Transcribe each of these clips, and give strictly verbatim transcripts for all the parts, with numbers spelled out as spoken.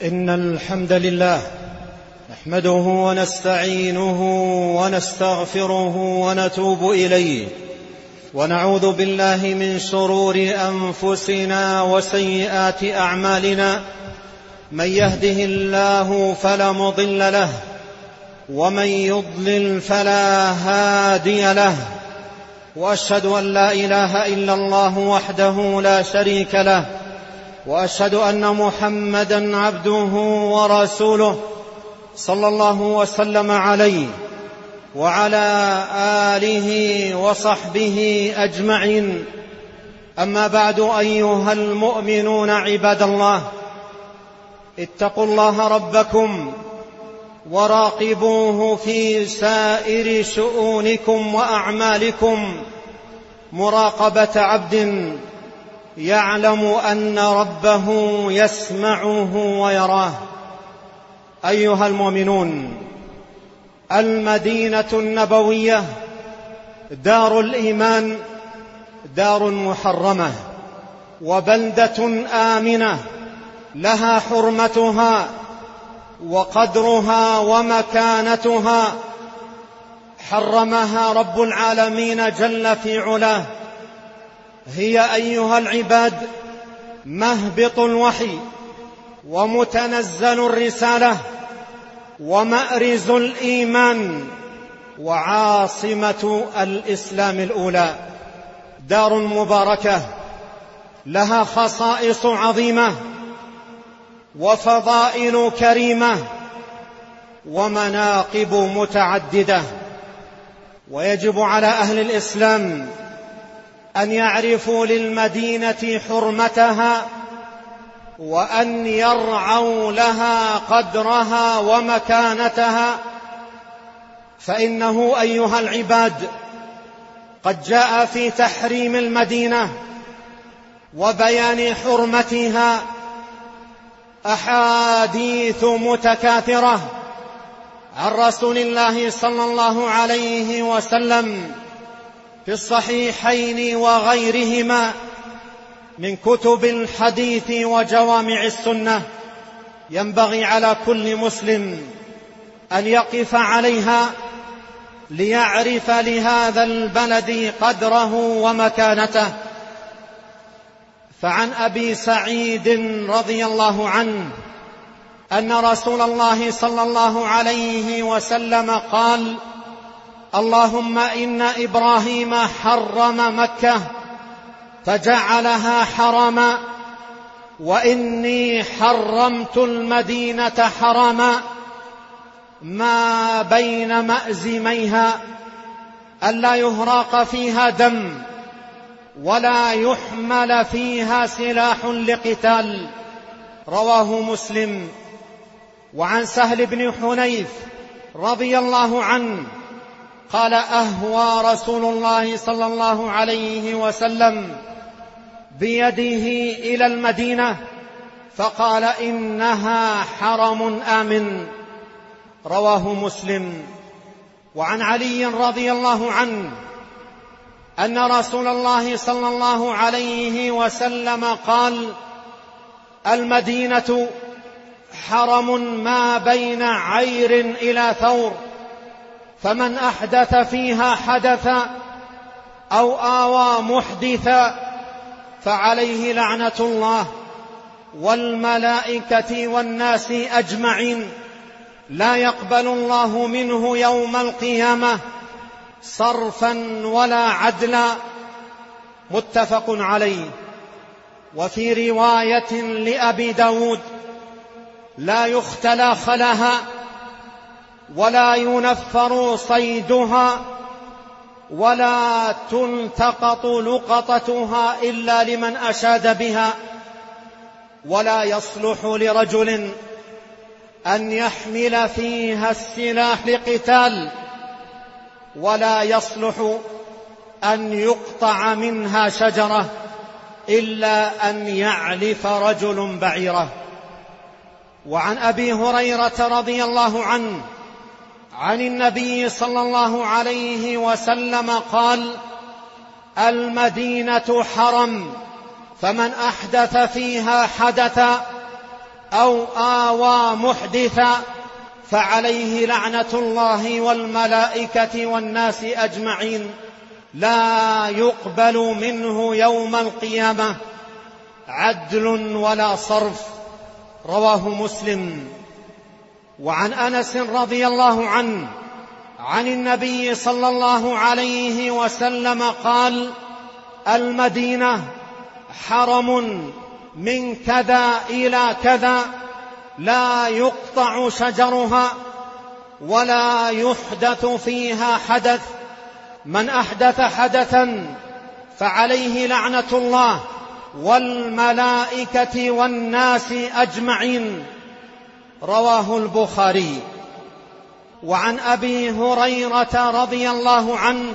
إن الحمد لله نحمده ونستعينه ونستغفره ونتوب إليه، ونعوذ بالله من شرور أنفسنا وسيئات أعمالنا. من يهده الله فلا مضل له، ومن يضلل فلا هادي له، وأشهد أن لا إله إلا الله وحده لا شريك له، وأشهد أن محمدًا عبده ورسوله صلى الله وسلم عليه وعلى آله وصحبه أجمعين. أما بعد، أيها المؤمنون عباد الله، اتقوا الله ربكم وراقبوه في سائر شؤونكم وأعمالكم مراقبة عبد يعلم أن ربه يسمعه ويراه. أيها المؤمنون، المدينة النبوية دار الإيمان، دار محرمة وبلدة آمنة، لها حرمتها وقدرها ومكانتها، حرمها رب العالمين جل في علاه. هي أيها العباد مهبط الوحي ومتنزل الرسالة ومأرز الإيمان وعاصمة الإسلام الأولى، دار مباركة لها خصائص عظيمة وفضائل كريمة ومناقب متعددة، ويجب على أهل الإسلام أن يعرفوا للمدينة حرمتها، وأن يرعوا لها قدرها ومكانتها، فإنه أيها العباد قد جاء في تحريم المدينة وبيان حرمتها أحاديث متكاثرة عن رسول الله صلى الله عليه وسلم في الصحيحين وغيرهما من كتب الحديث وجوامع السنة. ينبغي على كل مسلم أن يقف عليها ليعرف لهذا البلد قدره ومكانته. فعن أبي سعيد رضي الله عنه أن رسول الله صلى الله عليه وسلم قال: اللهم إن إبراهيم حرم مكة فجعلها حرما، وإني حرمت المدينة حرما ما بين مأزميها، ألا يهراق فيها دم ولا يحمل فيها سلاح لقتال. رواه مسلم. وعن سهل بن حنيف رضي الله عنه قال: أهوى رسول الله صلى الله عليه وسلم بيده إلى المدينة فقال: إنها حرم آمن. رواه مسلم. وعن علي رضي الله عنه أن رسول الله صلى الله عليه وسلم قال: المدينة حرم ما بين عير إلى ثور، فمن أحدث فيها حدثا أو آوى محدثا فعليه لعنة الله والملائكة والناس أجمعين، لا يقبل الله منه يوم القيامة صرفا ولا عدلا. متفق عليه. وفي رواية لأبي داود: لا يختلى خلاها ولا ينفر صيدها ولا تلتقط لقطتها إلا لمن أشاد بها، ولا يصلح لرجل أن يحمل فيها السلاح لقتال، ولا يصلح أن يقطع منها شجرة إلا أن يعلف رجل بعيره. وعن أبي هريرة رضي الله عنه عن النبي صلى الله عليه وسلم قال: المدينة حرم، فمن أحدث فيها حدثا أو آوى محدثا فعليه لعنة الله والملائكة والناس أجمعين، لا يقبل منه يوم القيامة عدل ولا صرف. رواه مسلم. وعن أنس رضي الله عنه عن النبي صلى الله عليه وسلم قال: المدينة حرم من كذا إلى كذا، لا يقطع شجرها ولا يحدث فيها حدث، من أحدث حدثا فعليه لعنة الله والملائكة والناس أجمعين. رواه البخاري. وعن أبي هريرة رضي الله عنه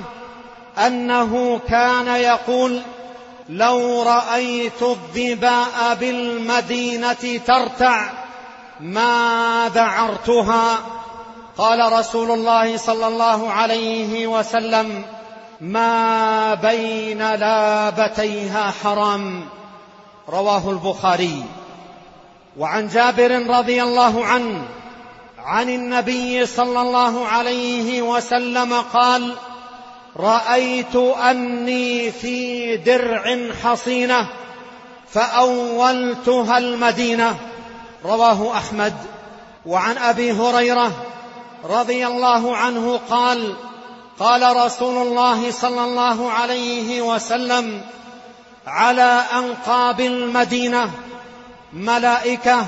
أنه كان يقول: لو رأيت الظباء بالمدينة ترتع ما ذعرتها. قال رسول الله صلى الله عليه وسلم: ما بين لابتيها حرام. رواه البخاري. وعن جابر رضي الله عنه عن النبي صلى الله عليه وسلم قال: رأيت أني في درع حصينة فأولتها المدينة. رواه أحمد. وعن أبي هريرة رضي الله عنه قال: قال رسول الله صلى الله عليه وسلم: على أنقاب المدينة ملائكة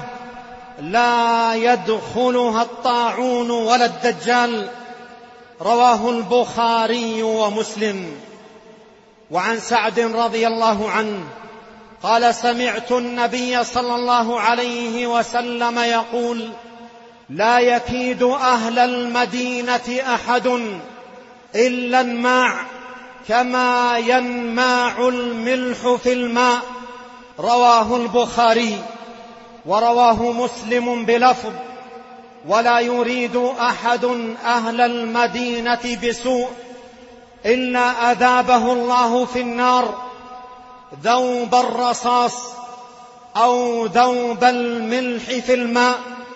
لا يدخلها الطاعون ولا الدجال. رواه البخاري ومسلم. وعن سعد رضي الله عنه قال: سمعت النبي صلى الله عليه وسلم يقول: لا يكيد أهل المدينة أحد إلا الماع كما ينماع الملح في الماء. رواه البخاري. ورواه مسلم بلفظ: ولا يريد أحد أهل المدينة بسوء إلا أذابه الله في النار ذوب الرصاص أو ذوب الملح في الماء.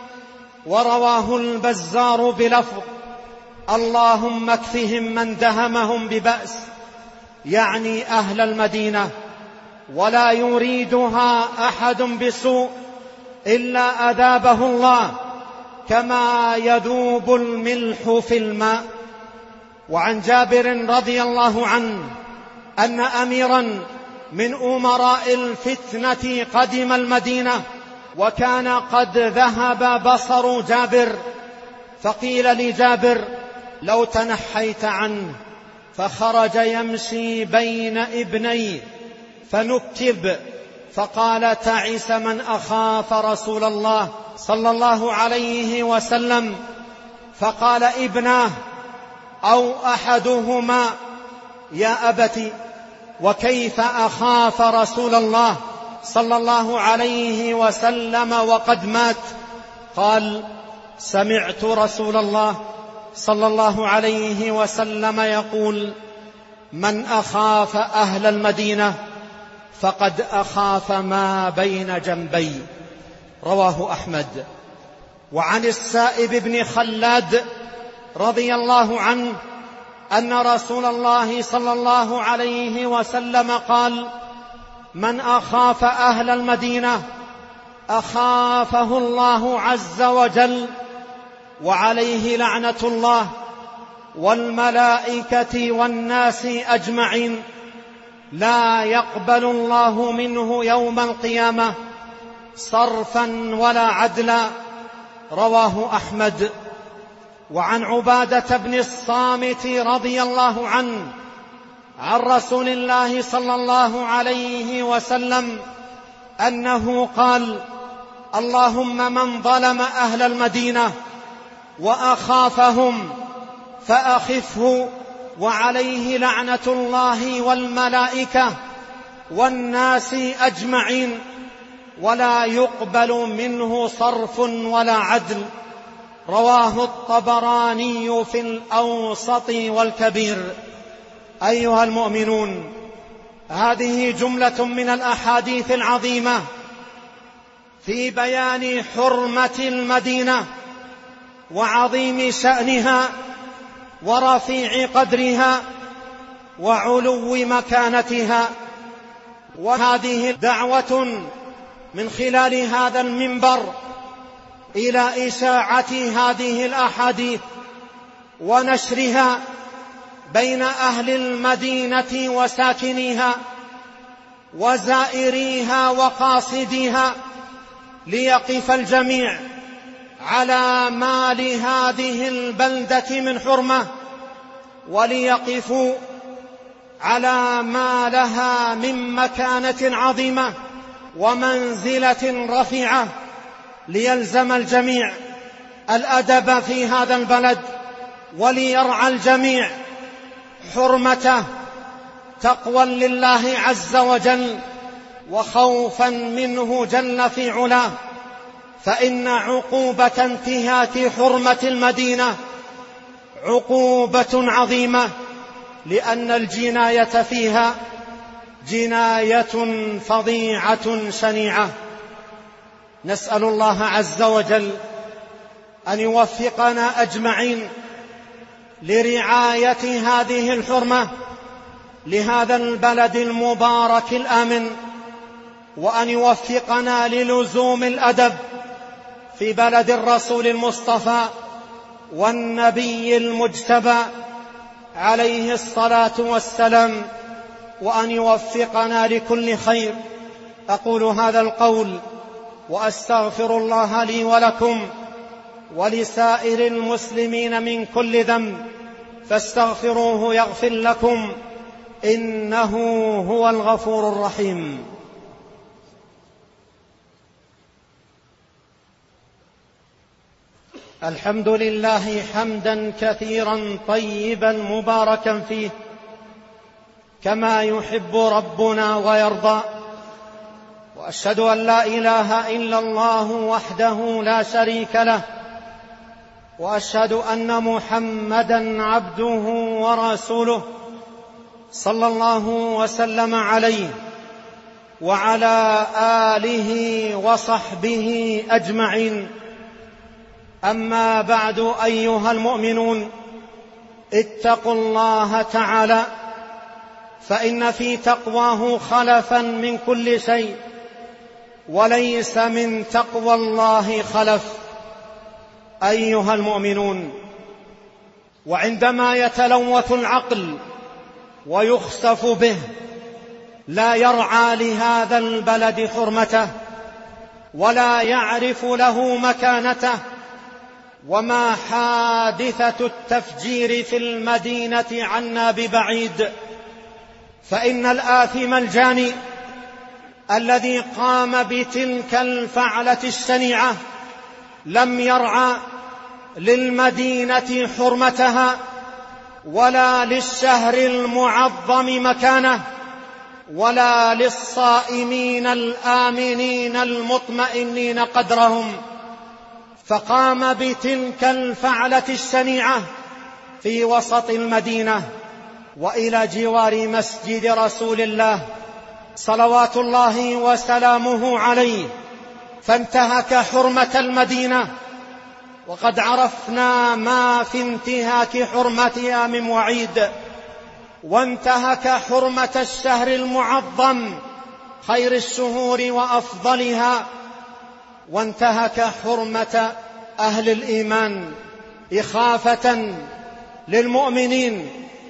ورواه البزار بلفظ: اللهم اكفهم من دهمهم ببأس، يعني أهل المدينة، ولا يريدها أحد بسوء إلا أذابه الله كما يذوب الملح في الماء. وعن جابر رضي الله عنه أن أميرا من أمراء الفتنة قدم المدينة، وكان قد ذهب بصر جابر، فقيل لجابر: لو تنحيت عنه، فخرج يمشي بين ابنيه فنكب، فقال: تعس من أخاف رسول الله صلى الله عليه وسلم. فقال ابناه أو أحدهما: يا أبت، وكيف أخاف رسول الله صلى الله عليه وسلم وقد مات؟ قال: سمعت رسول الله صلى الله عليه وسلم يقول: من أخاف أهل المدينة فقد أخاف ما بين جنبي. رواه أحمد. وعن السائب بن خلاد رضي الله عنه أن رسول الله صلى الله عليه وسلم قال: من أخاف أهل المدينة أخافه الله عز وجل، وعليه لعنة الله والملائكة والناس أجمعين، لا يقبل الله منه يوم القيامة صرفا ولا عدلا. رواه أحمد. وعن عبادة بن الصامت رضي الله عنه عن رسول الله صلى الله عليه وسلم أنه قال: اللهم من ظلم أهل المدينة وأخافهم فأخفه، وعليه لعنة الله والملائكة والناس أجمعين، ولا يقبل منه صرف ولا عدل. رواه الطبراني في الأوسط والكبير. أيها المؤمنون، هذه جملة من الأحاديث العظيمة في بيان حرمة المدينة وعظيم شأنها ورفيع قدرها وعلو مكانتها. وهذه دعوة من خلال هذا المنبر إلى إشاعة هذه الأحاديث ونشرها بين أهل المدينة وساكنيها وزائريها وقاصديها، ليقف الجميع على ما لهذه البلدة من حرمة، وليقفوا على ما لها من مكانة عظيمة ومنزلة رفيعة، ليلزم الجميع الأدب في هذا البلد، وليرعى الجميع حرمته تقوى لله عز وجل وخوفا منه جل في علاه. فإن عقوبة انتهاك حرمة المدينة عقوبة عظيمة، لأن الجناية فيها جناية فظيعة شنيعة. نسأل الله عز وجل أن يوفقنا أجمعين لرعاية هذه الحرمة لهذا البلد المبارك الآمن، وأن يوفقنا للزوم الأدب في بلد الرسول المصطفى والنبي المجتبى عليه الصلاة والسلام، وأن يوفقنا لكل خير. أقول هذا القول وأستغفر الله لي ولكم ولسائر المسلمين من كل ذنب، فاستغفروه يغفر لكم، إنه هو الغفور الرحيم. الحمد لله حمدا كثيرا طيبا مباركا فيه، كما يحب ربنا ويرضى. وأشهد أن لا إله إلا الله وحده لا شريك له، وأشهد أن محمدا عبده ورسوله صلى الله وسلم عليه وعلى آله وصحبه أجمعين. أما بعد، أيها المؤمنون، اتقوا الله تعالى، فإن في تقواه خلفا من كل شيء، وليس من تقوى الله خلف. أيها المؤمنون، وعندما يتلوث العقل ويخسف به لا يرعى لهذا البلد حرمته ولا يعرف له مكانته. وما حادثة التفجير في المدينة عنا ببعيد، فإن الآثم الجاني الذي قام بتلك الفعلة الشنيعة لم يرعى للمدينة حرمتها ولا للشهر المعظم مكانه ولا للصائمين الآمنين المطمئنين قدرهم، فقام بتلك الفعلة الشنيعة في وسط المدينة وإلى جوار مسجد رسول الله صلوات الله وسلامه عليه، فانتهك حرمة المدينة. وقد عرفنا ما في انتهاك حرمتها من وعيد، وانتهك حرمة الشهر المعظم خير الشهور وأفضلها، وانتهك حرمة أهل الإيمان إخافة للمؤمنين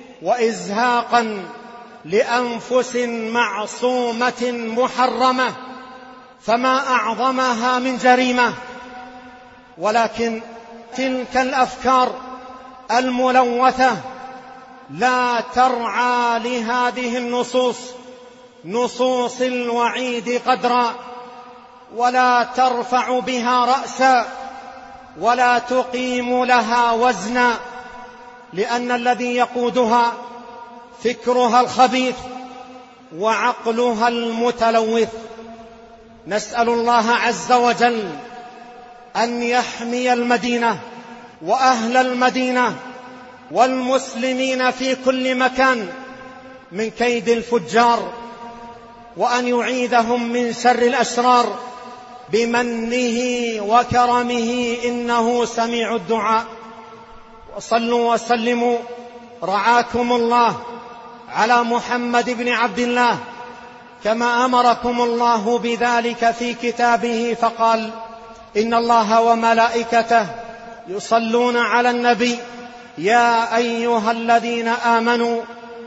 وإزهاقا لأنفس معصومة محرمة، فما أعظمها من جريمة. ولكن تلك الأفكار الملوثة لا ترعى لهذه النصوص نصوص الوعيد قدرا، ولا ترفع بها رأسا، ولا تقيم لها وزنا، لأن الذي يقودها فكرها الخبيث وعقلها المتلوث. نسأل الله عز وجل أن يحمي المدينة وأهل المدينة والمسلمين في كل مكان من كيد الفجار، وأن يعيدهم من شر الأشرار بمنه وكرمه إنه سميع الدعاء. وصلوا وسلموا رعاكم الله على محمد بن عبد الله كما أمركم الله بذلك في كتابه، فقال: إن الله وملائكته يصلون على النبي يا أيها الذين آمنوا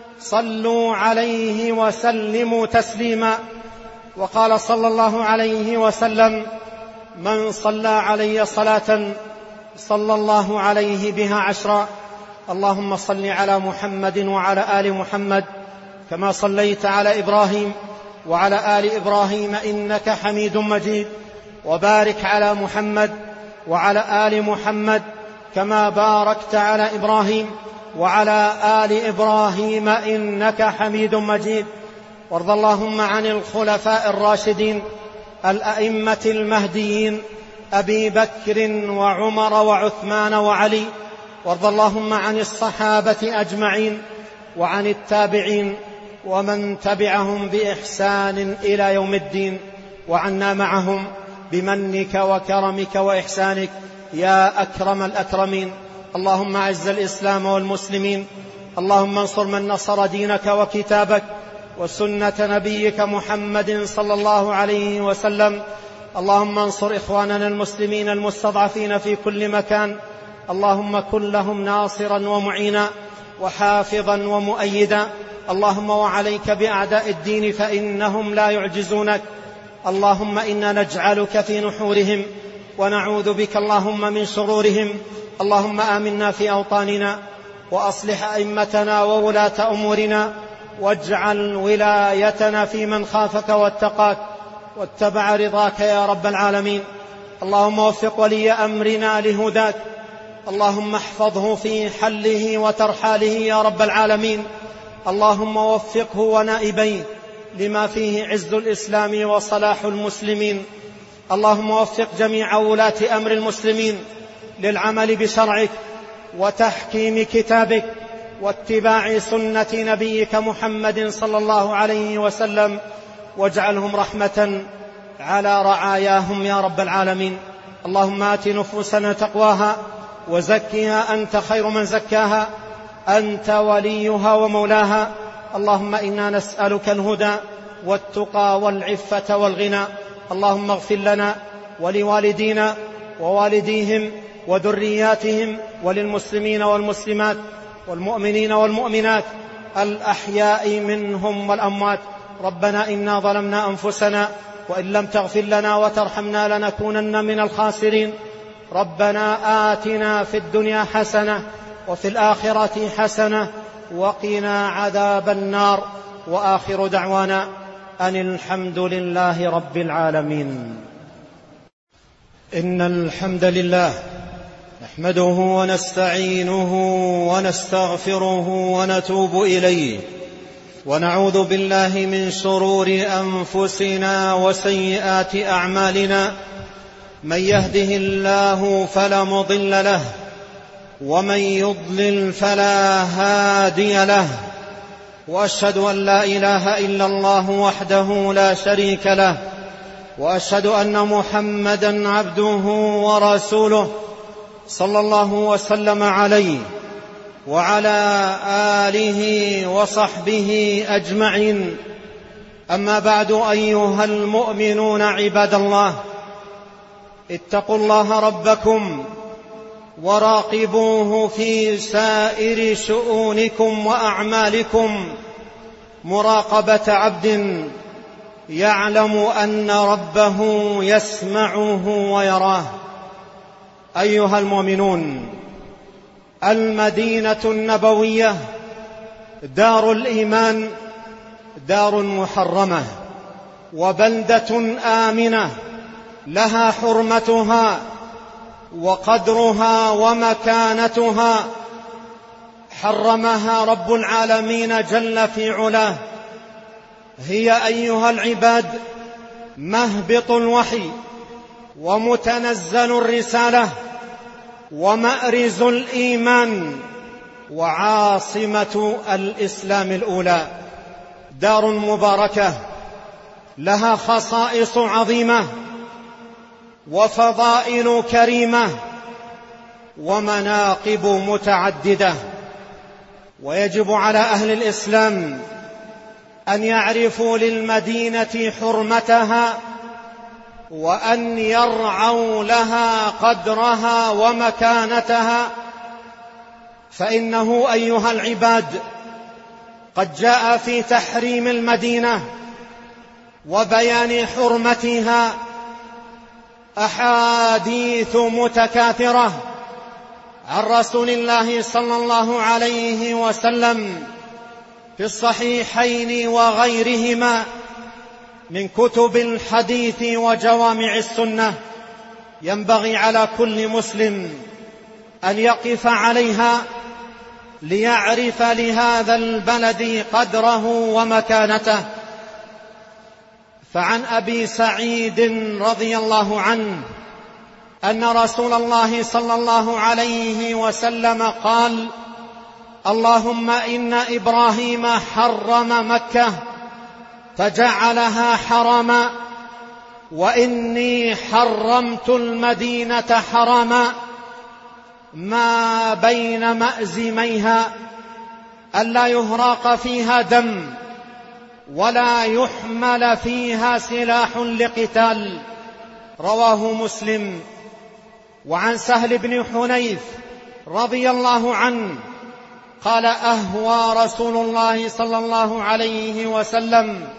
صلوا عليه وسلموا تسليما. وقال صلى الله عليه وسلم: من صلى علي صلاة صلى الله عليه بها عشرا. اللهم صل على محمد وعلى آل محمد كما صليت على إبراهيم وعلى آل إبراهيم إنك حميد مجيد، وبارك على محمد وعلى آل محمد كما باركت على إبراهيم وعلى آل إبراهيم إنك حميد مجيد. وارض اللهم عن الخلفاء الراشدين الأئمة المهديين أبي بكر وعمر وعثمان وعلي. وارض اللهم عن الصحابة أجمعين وعن التابعين ومن تبعهم بإحسان إلى يوم الدين، وعنا معهم بمنك وكرمك وإحسانك يا أكرم الأكرمين. اللهم أعز الإسلام والمسلمين، اللهم انصر من نصر دينك وكتابك وسنة نبيك محمد صلى الله عليه وسلم. اللهم انصر إخواننا المسلمين المستضعفين في كل مكان، اللهم كن لهم ناصرا ومعينا وحافظا ومؤيدا. اللهم وعليك بأعداء الدين فإنهم لا يعجزونك. اللهم إنا نجعلك في نحورهم ونعوذ بك اللهم من شرورهم. اللهم آمنا في أوطاننا وأصلح أئمتنا وولاة أمورنا، واجعل ولايتنا في من خافك واتقاك واتبع رضاك يا رب العالمين. اللهم وفق ولي أمرنا لهداك، اللهم احفظه في حله وترحاله يا رب العالمين. اللهم وفقه ونائبيه لما فيه عز الإسلام وصلاح المسلمين. اللهم وفق جميع ولاة أمر المسلمين للعمل بشرعك وتحكيم كتابك واتباع سنة نبيك محمد صلى الله عليه وسلم، واجعلهم رحمة على رعاياهم يا رب العالمين. اللهم آت نفوسنا تقواها وزكها أنت خير من زكاها، أنت وليها ومولاها. اللهم إنا نسألك الهدى والتقى والعفة والغنى. اللهم اغفر لنا ولوالدينا ووالديهم وذرياتهم وللمسلمين والمسلمات والمؤمنين والمؤمنات الأحياء منهم والأموات. ربنا إنا ظلمنا أنفسنا وإن لم تغفر لنا وترحمنا لنكونن من الخاسرين. ربنا آتنا في الدنيا حسنة وفي الآخرة حسنة وقنا عذاب النار. وآخر دعوانا أن الحمد لله رب العالمين. إن الحمد لله نحمده ونستعينه ونستغفره ونتوب إليه، ونعوذ بالله من شرور أنفسنا وسيئات أعمالنا. من يهده الله فلا مضل له، ومن يضلل فلا هادي له. وأشهد أن لا إله إلا الله وحده لا شريك له، وأشهد أن محمدا عبده ورسوله صلى الله وسلم عليه وعلى آله وصحبه أجمعين. أما بعد، أيها المؤمنون عباد الله، اتقوا الله ربكم وراقبوه في سائر شؤونكم وأعمالكم مراقبة عبد يعلم أن ربه يسمعه ويراه. أيها المؤمنون، المدينة النبوية دار الإيمان، دار محرمة وبلدة آمنة لها حرمتها وقدرها ومكانتها، حرمها رب العالمين جل في علاه. هي أيها العباد مهبط الوحي ومتنزل الرسالة ومأرز الإيمان وعاصمة الإسلام الأولى، دار مباركة لها خصائص عظيمة وفضائل كريمة ومناقب متعددة. ويجب على أهل الإسلام أن يعرفوا للمدينة حرمتها، وأن يرعوا لها قدرها ومكانتها، فإنه أيها العباد قد جاء في تحريم المدينة وبيان حرمتها أحاديث متكاثرة عن رسول الله صلى الله عليه وسلم في الصحيحين وغيرهما من كتب الحديث وجوامع السنة، ينبغي على كل مسلم أن يقف عليها ليعرف لهذا البلد قدره ومكانته. فعن أبي سعيد رضي الله عنه أن رسول الله صلى الله عليه وسلم قال: اللهم إن إبراهيم حرم مكة فجعلها حرما، وإني حرمت المدينة حرما ما بين مأزميها ألا يهراق فيها دم ولا يحمل فيها سلاح لقتال. رواه مسلم. وعن سهل بن حنيف رضي الله عنه قال: أهوى رسول الله صلى الله عليه وسلم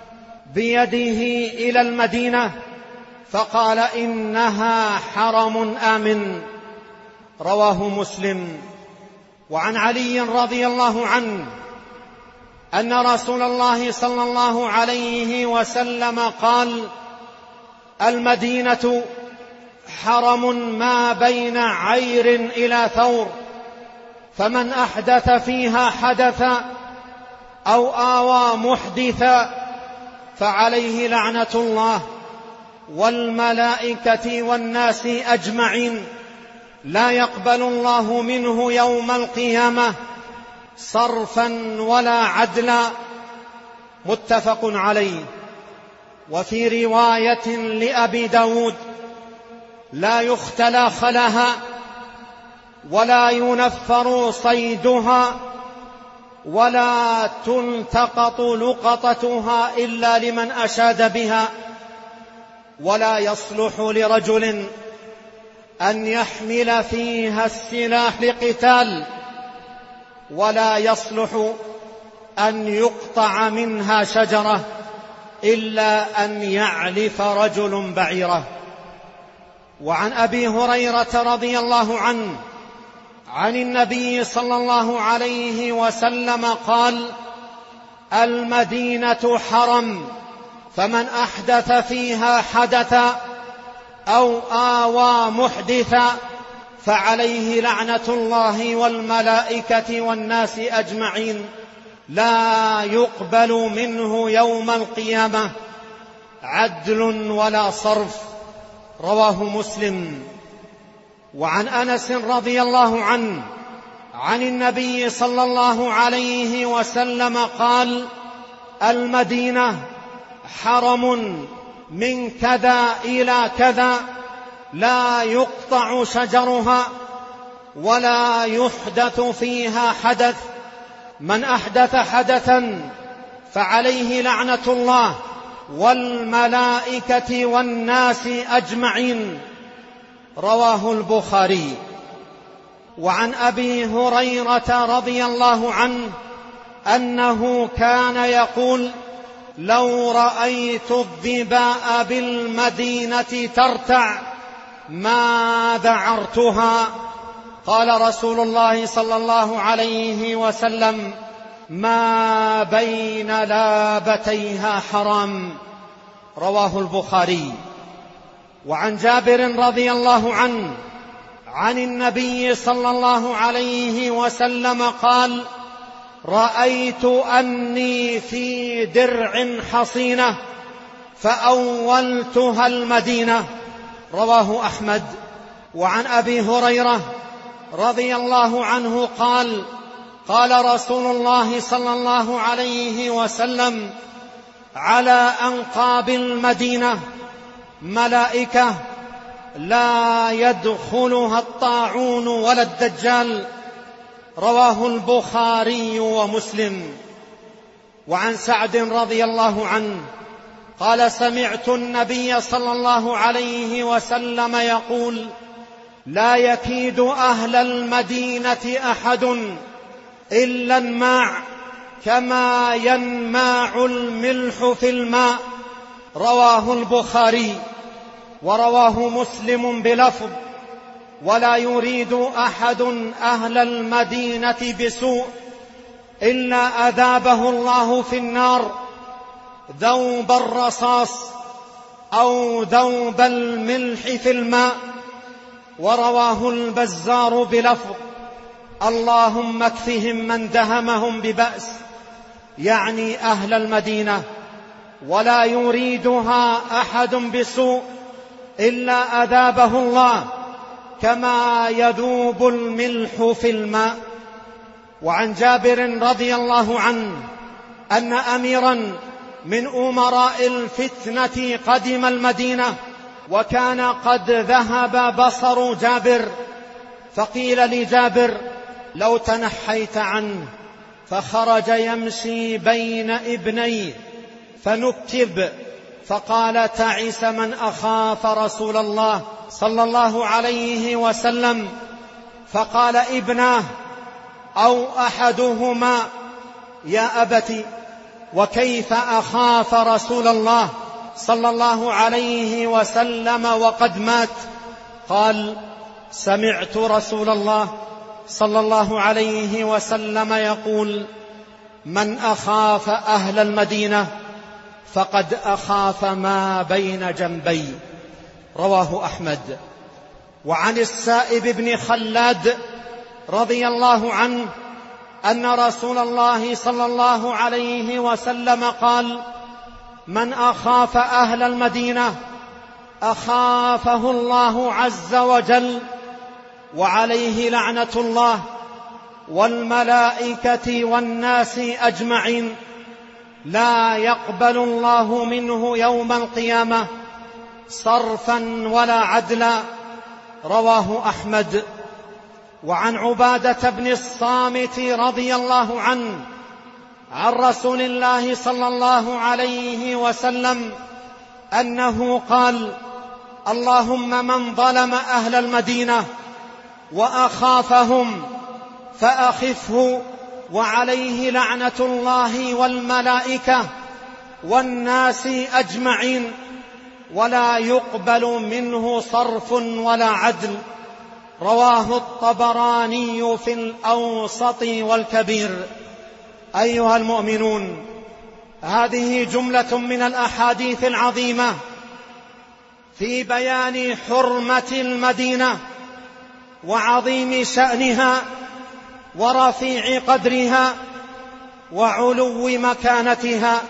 بيده إلى المدينة فقال: إنها حرم آمن. رواه مسلم. وعن علي رضي الله عنه أن رسول الله صلى الله عليه وسلم قال: المدينة حرم ما بين عير إلى ثور، فمن أحدث فيها حدثا أو آوى محدثا فعليه لعنة الله والملائكة والناس أجمعين، لا يقبل الله منه يوم القيامة صرفا ولا عدلا. متفق عليه. وفي رواية لأبي داود: لا يختلى خلاها ولا ينفر صيدها ولا تلتقط لقطتها إلا لمن أشاد بها، ولا يصلح لرجل أن يحمل فيها السلاح لقتال، ولا يصلح أن يقطع منها شجرة إلا أن يعلف رجل بعيره. وعن أبي هريرة رضي الله عنه عن النبي صلى الله عليه وسلم قال: المدينة حرم، فمن أحدث فيها حدثا أو آوى محدثا فعليه لعنة الله والملائكة والناس أجمعين، لا يقبل منه يوم القيامة عدل ولا صرف. رواه مسلم. وعن أنس رضي الله عنه عن النبي صلى الله عليه وسلم قال: المدينة حرم من كذا إلى كذا، لا يقطع شجرها ولا يحدث فيها حدث، من أحدث حدثا فعليه لعنة الله والملائكة والناس أجمعين. رواه البخاري. وعن أبي هريرة رضي الله عنه أنه كان يقول: لو رأيت الظباء بالمدينة ترتع ما ذعرتها. قال رسول الله صلى الله عليه وسلم: ما بين لابتيها حرام. رواه البخاري. وعن جابر رضي الله عنه عن النبي صلى الله عليه وسلم قال: رأيت أني في درع حصينة فأولتها المدينة. رواه أحمد. وعن أبي هريرة رضي الله عنه قال: قال رسول الله صلى الله عليه وسلم: على أنقاب المدينة ملائكة لا يدخلها الطاعون ولا الدجال. رواه البخاري ومسلم. وعن سعد رضي الله عنه قال: سمعت النبي صلى الله عليه وسلم يقول: لا يكيد أهل المدينة أحد إلا انماع كما ينماع الملح في الماء. رواه البخاري. ورواه مسلم بلفظ: ولا يريد أحد أهل المدينة بسوء إلا أذابه الله في النار ذوب الرصاص أو ذوب الملح في الماء. ورواه البزار بلفظ: اللهم اكفهم من دهمهم ببأس، يعني أهل المدينة، ولا يريدها أحد بسوء إلا أذابه الله كما يذوب الملح في الماء. وعن جابر رضي الله عنه أن أميرا من أمراء الفتنة قدم المدينة، وكان قد ذهب بصر جابر، فقيل لجابر: لو تنحيت عنه. فخرج يمشي بين ابنيه فنكب، فقال: تعس من أخاف رسول الله صلى الله عليه وسلم. فقال ابناه أو أحدهما: يا أبت، وكيف أخاف رسول الله صلى الله عليه وسلم وقد مات؟ قال: سمعت رسول الله صلى الله عليه وسلم يقول: من أخاف أهل المدينة فقد أخاف ما بين جنبي. رواه أحمد. وعن السائب بن خلاد رضي الله عنه أن رسول الله صلى الله عليه وسلم قال: من أخاف أهل المدينة أخافه الله عز وجل، وعليه لعنة الله والملائكة والناس أجمعين، لا يقبل الله منه يوم القيامة صرفا ولا عدلا. رواه أحمد. وعن عبادة بن الصامت رضي الله عنه عن رسول الله صلى الله عليه وسلم أنه قال: اللهم من ظلم أهل المدينة وأخافهم فأخفه، وعليه لعنة الله والملائكة والناس أجمعين، ولا يقبل منه صرف ولا عدل. رواه الطبراني في الأوسط والكبير. أيها المؤمنون، هذه جملة من الأحاديث العظيمة في بيان حرمة المدينة وعظيم شأنها ورفيع قدرها وعلو مكانتها.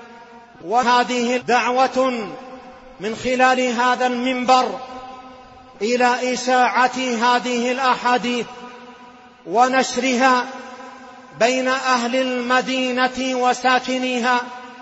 وهذه دعوة من خلال هذا المنبر إلى إشاعة هذه الأحاديث ونشرها بين أهل المدينة وساكنيها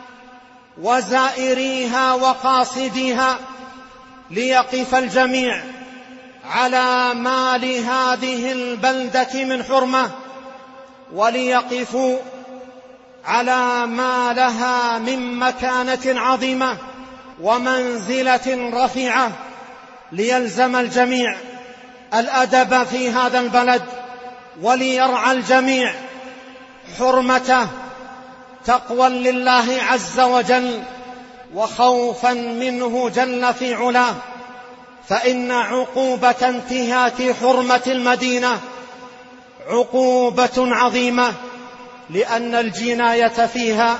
وزائريها وقاصديها، ليقف الجميع على ما لهذه البلدة من حرمة، وليقفوا على ما لها من مكانة عظيمة ومنزلة رفيعة، ليلزم الجميع الأدب في هذا البلد، وليرعى الجميع حرمته تقوى لله عز وجل وخوفا منه جل في علاه. فإن عقوبة انتهاك حرمة المدينة عقوبة عظيمة، لأن الجناية فيها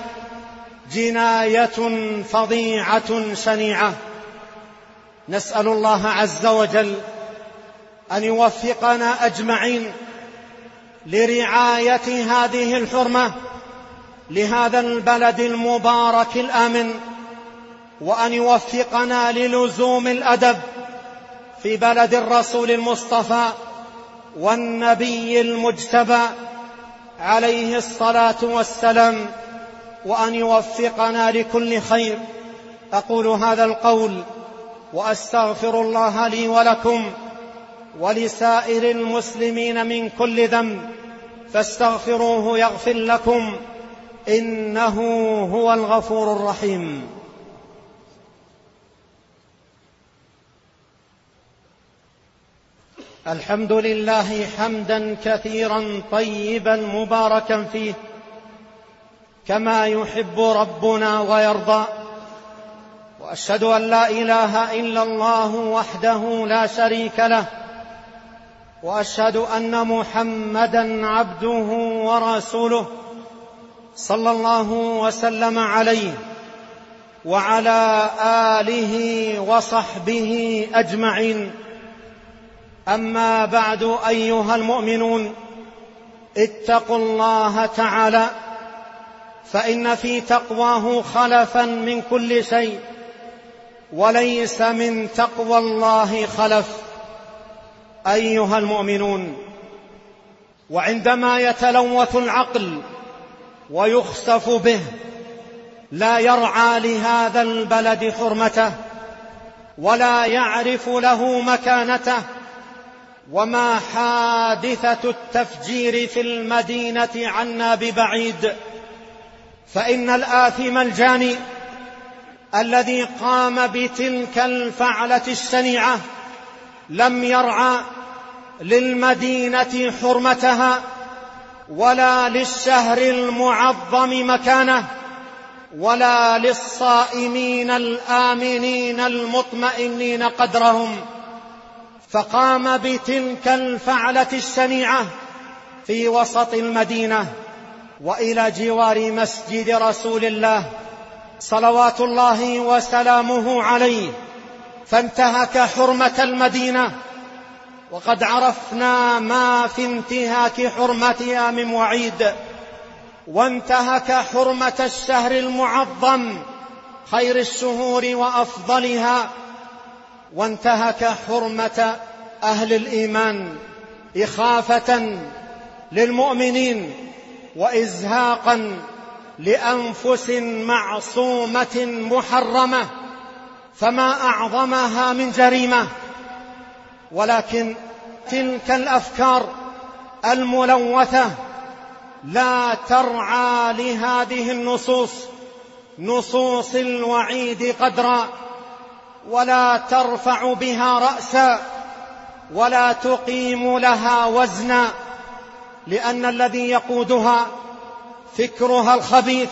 جناية فظيعة شنيعة. نسأل الله عز وجل أن يوفقنا أجمعين لرعاية هذه الحرمة لهذا البلد المبارك الآمن، وأن يوفقنا للزوم الأدب في بلد الرسول المصطفى والنبي المجتبى عليه الصلاة والسلام، وأن يوفقنا لكل خير. أقول هذا القول وأستغفر الله لي ولكم ولسائر المسلمين من كل ذنب فاستغفروه يغفر لكم إنه هو الغفور الرحيم. الحمد لله حمدا كثيرا طيبا مباركا فيه كما يحب ربنا ويرضى، وأشهد أن لا إله إلا الله وحده لا شريك له، وأشهد أن محمدا عبده ورسوله صلى الله وسلم عليه وعلى آله وصحبه أجمعين. أما بعد، أيها المؤمنون، اتقوا الله تعالى، فإن في تقواه خلفا من كل شيء، وليس من تقوى الله خلف. أيها المؤمنون، وعندما يتلوث العقل ويخسف به لا يرعى لهذا البلد حرمته ولا يعرف له مكانته. وما حادثة التفجير في المدينة عنا ببعيد، فإن الآثم الجاني الذي قام بتلك الفعلة الشنيعة لم يرعى للمدينة حرمتها ولا للشهر المعظم مكانه ولا للصائمين الآمنين المطمئنين قدرهم، فقام بتلك الفعلة الشنيعة في وسط المدينة وإلى جوار مسجد رسول الله صلوات الله وسلامه عليه، فانتهك حرمة المدينة. وقد عرفنا ما في انتهاك حرمتها من وعيد، وانتهك حرمة الشهر المعظم خير الشهور وأفضلها، وانتهك حرمة أهل الإيمان إخافة للمؤمنين وإزهاقا لأنفس معصومة محرمة، فما أعظمها من جريمة. ولكن تلك الأفكار الملوثة لا ترعى لهذه النصوص نصوص الوعيد قدرا، ولا ترفع بها رأسا، ولا تقيم لها وزنا، لأن الذي يقودها فكرها الخبيث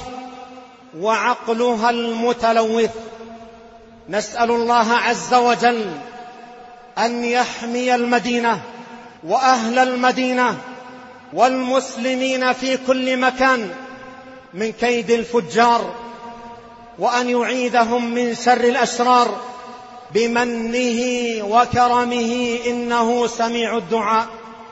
وعقلها المتلوث. نسأل الله عز وجل أن يحمي المدينة وأهل المدينة والمسلمين في كل مكان من كيد الفجار، وأن يعيذهم من شر الأشرار بمنه وكرمه، إنه سميع الدعاء.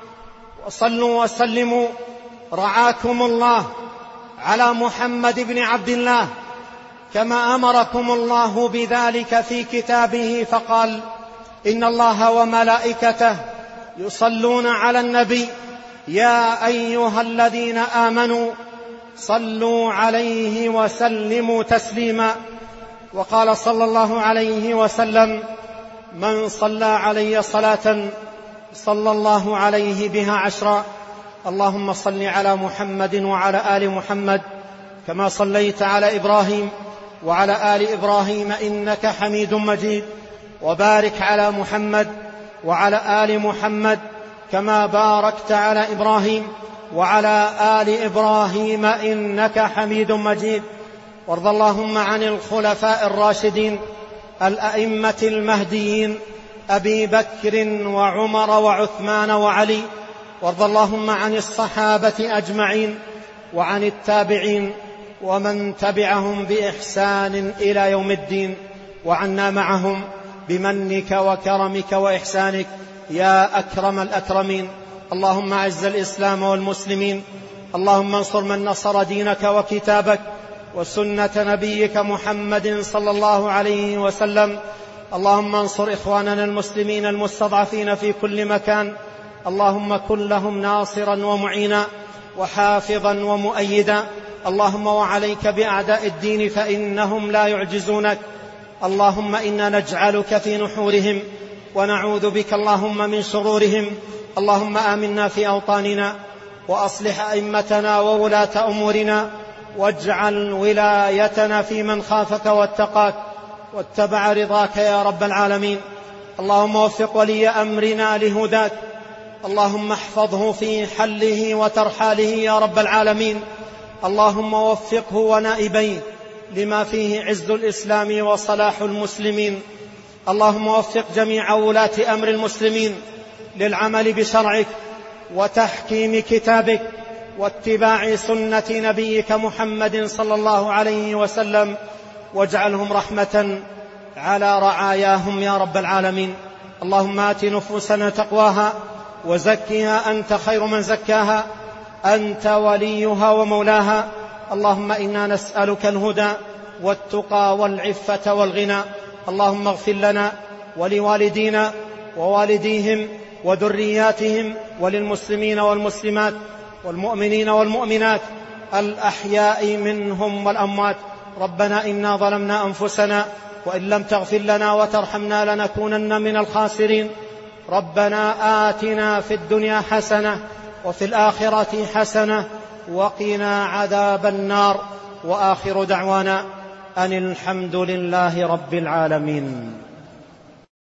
وصلوا وسلموا رعاكم الله على محمد بن عبد الله كما أمركم الله بذلك في كتابه، فقال: إن الله وملائكته يصلون على النبي يا أيها الذين آمنوا صلوا عليه وسلموا تسليما. وقال صلى الله عليه وسلم: من صلى علي صلاة صلى الله عليه بها عشرا. اللهم صل على محمد وعلى آل محمد كما صليت على إبراهيم وعلى آل إبراهيم إنك حميد مجيد، وبارك على محمد وعلى آل محمد كما باركت على إبراهيم وعلى آل إبراهيم إنك حميد مجيد. وارض اللهم عن الخلفاء الراشدين الأئمة المهديين أبي بكر وعمر وعثمان وعلي، وارض اللهم عن الصحابة أجمعين وعن التابعين ومن تبعهم بإحسان إلى يوم الدين، وعنا معهم بمنك وكرمك وإحسانك يا أكرم الأكرمين. اللهم أعز الإسلام والمسلمين، اللهم انصر من نصر دينك وكتابك وسنة نبيك محمد صلى الله عليه وسلم. اللهم انصر إخواننا المسلمين المستضعفين في كل مكان، اللهم كن لهم ناصرا ومعينا وحافظا ومؤيدا. اللهم وعليك بأعداء الدين فإنهم لا يعجزونك، اللهم إنا نجعلك في نحورهم ونعوذ بك اللهم من شرورهم. اللهم آمنا في أوطاننا وأصلح أئمتنا وولاة أمورنا، واجعل ولايتنا في من خافك واتقاك واتبع رضاك يا رب العالمين. اللهم وفق ولي أمرنا لهداك، اللهم احفظه في حله وترحاله يا رب العالمين. اللهم وفقه ونائبيه لما فيه عز الإسلام وصلاح المسلمين. اللهم وفق جميع ولاة أمر المسلمين للعمل بشرعك وتحكيم كتابك واتباع سنة نبيك محمد صلى الله عليه وسلم، واجعلهم رحمة على رعاياهم يا رب العالمين. اللهم آت نفوسنا تقواها وزكها أنت خير من زكاها، أنت وليها ومولاها. اللهم إنا نسألك الهدى والتقى والعفة والغنى. اللهم اغفر لنا ولوالدينا ووالديهم وذرياتهم وللمسلمين والمسلمات والمؤمنين والمؤمنات الأحياء منهم والأموات. ربنا إنا ظلمنا أنفسنا وإن لم تغفر لنا وترحمنا لنكونن من الخاسرين. ربنا آتنا في الدنيا حسنة وفي الآخرة حسنة وقنا عذاب النار. وآخر دعوانا أن الحمد لله رب العالمين.